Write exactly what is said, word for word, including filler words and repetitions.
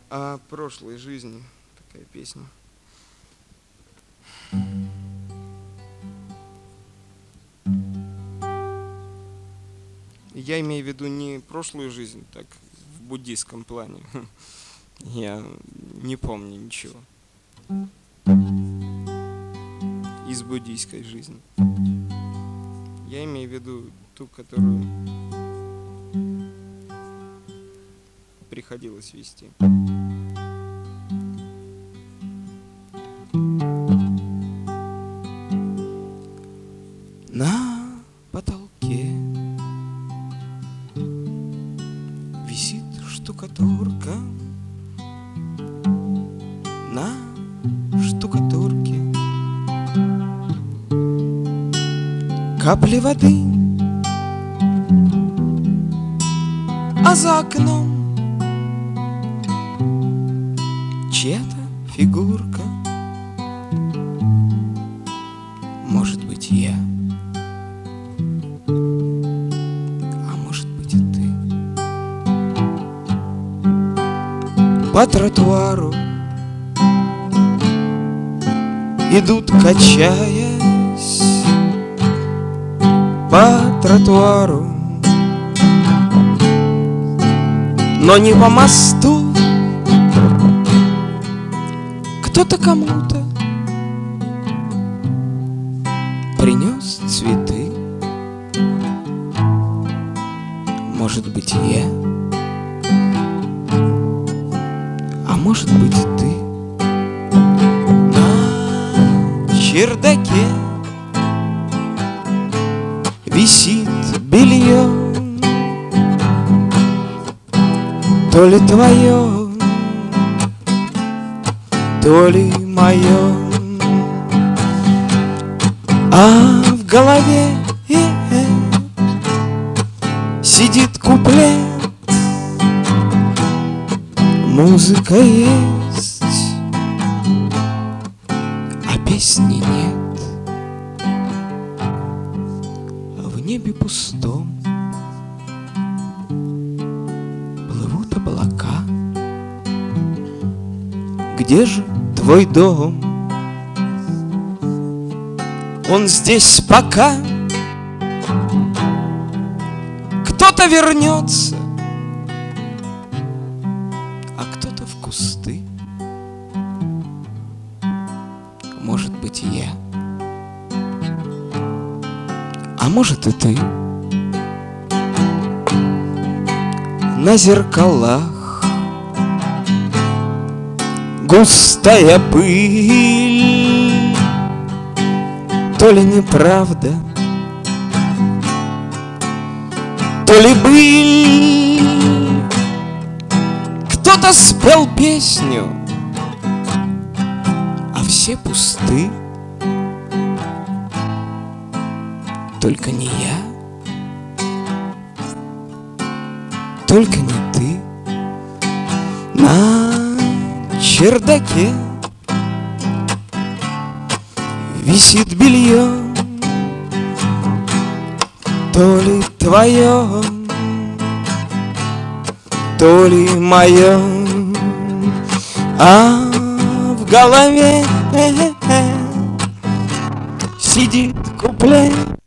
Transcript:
О прошлой жизни такая песня. Я имею в виду не прошлую жизнь, так в буддийском плане. Я не помню ничего из буддийской жизни. Я имею в виду ту, которую приходилось вести. На потолке висит штукатурка. На штукатурке капли воды, а за окном чья-то фигурка. Может быть, я, а может быть, и ты. По тротуару идут, качаясь, по тротуару, но не по мосту. Кто-то кому-то принес цветы. Может быть, я, а может быть, и ты. На чердаке висит белье, то ли твое, то ли мое, а в голове э-э, сидит куплет. Музыка есть, а песни нет. А в небе пустом плывут облака. Где же твой дом? Он здесь пока. Кто-то вернется, а кто-то в кусты. Может быть, я, а может и ты. На зеркалах густая пыль, то ли неправда, то ли быль. Кто-то спел песню, а все пусты. Только не я, только не ты. На чердаке висит белье, то ли твое, то ли мое, а в голове э-э, сидит куплет.